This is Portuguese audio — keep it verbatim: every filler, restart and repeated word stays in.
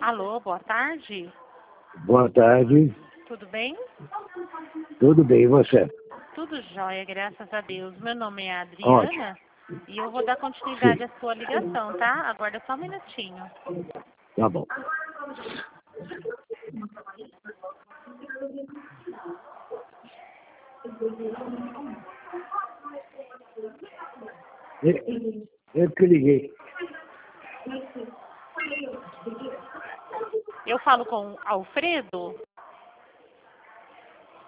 Alô, boa tarde. Boa tarde. Tudo bem? Tudo bem, e você? Tudo jóia, graças a Deus. Meu nome é Ótimo. Adriana e eu vou dar continuidade Sim, à sua ligação, tá? Aguarda só um minutinho. tá bom. Eu, eu que liguei. Eu falo com Alfredo?